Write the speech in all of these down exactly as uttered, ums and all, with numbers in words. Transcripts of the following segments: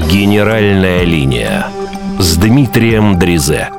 Генеральная линия с Дмитрием Дризе.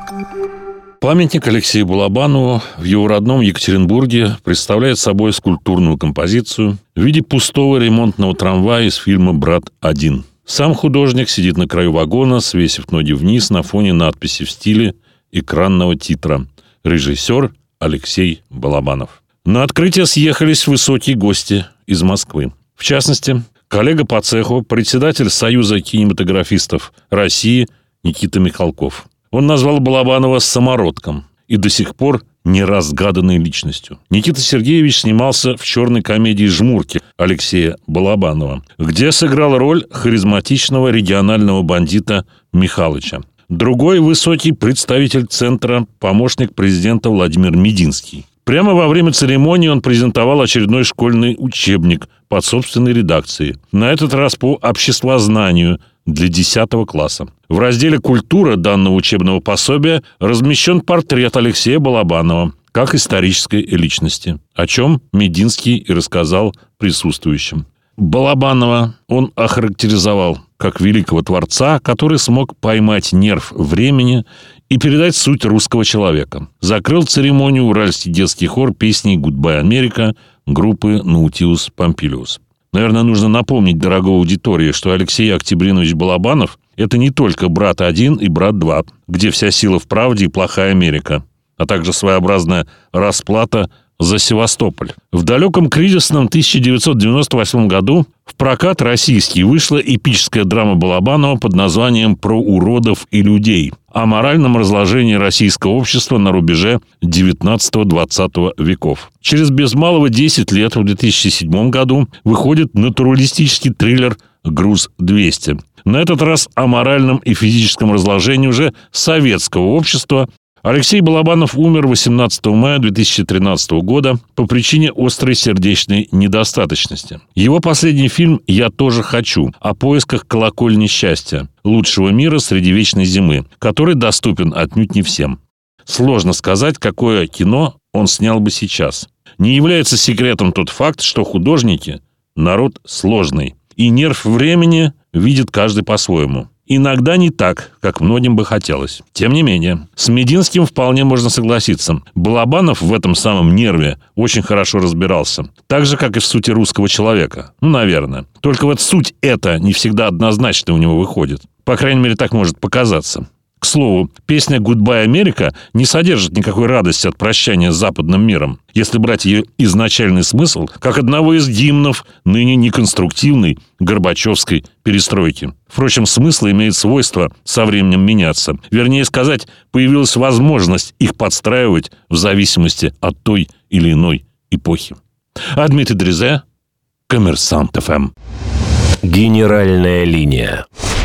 Памятник Алексею Балабанову в его родном Екатеринбурге представляет собой скульптурную композицию в виде пустого ремонтного трамвая из фильма «Брат-один». Сам художник сидит на краю вагона, свесив ноги вниз на фоне надписи в стиле экранного титра. Режиссер Алексей Балабанов. На открытие съехались высокие гости из Москвы. В частности, коллега по цеху, председатель Союза кинематографистов России Никита Михалков. Он назвал Балабанова самородком и до сих пор неразгаданной личностью. Никита Сергеевич снимался в черной комедии «Жмурки» Алексея Балабанова, где сыграл роль харизматичного регионального бандита Михалыча. Другой высокий представитель центра – помощник президента Владимир Мединский. Прямо во время церемонии он презентовал очередной школьный учебник под собственной редакцией. На этот раз по обществознанию для десятого класса. В разделе «Культура» данного учебного пособия размещен портрет Алексея Балабанова как исторической личности, о чем Мединский и рассказал присутствующим. Балабанова он охарактеризовал как великого творца, который смог поймать нерв времени и передать суть русского человека. Закрыл церемонию уральский детский хор песней «Гудбай, Америка» группы «Наутилус Помпилиус». Наверное, нужно напомнить дорогой аудитории, что Алексей Октябринович Балабанов – это не только «Брат-один» и «Брат-два», где вся сила в правде и плохая Америка, а также своеобразная расплата за Севастополь. В далеком кризисном тысяча девятьсот девяносто восьмом году в прокат российский вышла эпическая драма Балабанова под названием «Про уродов и людей» о моральном разложении российского общества на рубеже девятнадцатого-двадцатого веков. Через без малого десять лет, в две тысячи седьмом году, выходит натуралистический триллер «Груз-двести». На этот раз о моральном и физическом разложении уже советского общества. Алексей Балабанов умер восемнадцатого мая две тысячи тринадцатого года по причине острой сердечной недостаточности. Его последний фильм «Я тоже хочу» о поисках колокольни счастья, лучшего мира среди вечной зимы, который доступен отнюдь не всем. Сложно сказать, какое кино он снял бы сейчас. Не является секретом тот факт, что художники – народ сложный, и нерв времени видит каждый по-своему. Иногда не так, как многим бы хотелось. Тем не менее, с Мединским вполне можно согласиться. Балабанов в этом самом нерве очень хорошо разбирался. Так же, как и в сути русского человека. Ну, наверное. Только вот суть эта не всегда однозначно у него выходит. По крайней мере, так может показаться. К слову, песня «Гудбай, Америка» не содержит никакой радости от прощания с западным миром, если брать ее изначальный смысл как одного из гимнов ныне неконструктивной горбачевской перестройки. Впрочем, смысл имеет свойство со временем меняться. Вернее сказать, появилась возможность их подстраивать в зависимости от той или иной эпохи. А Дмитрий Дризе, Коммерсант ФМ. Генеральная линия.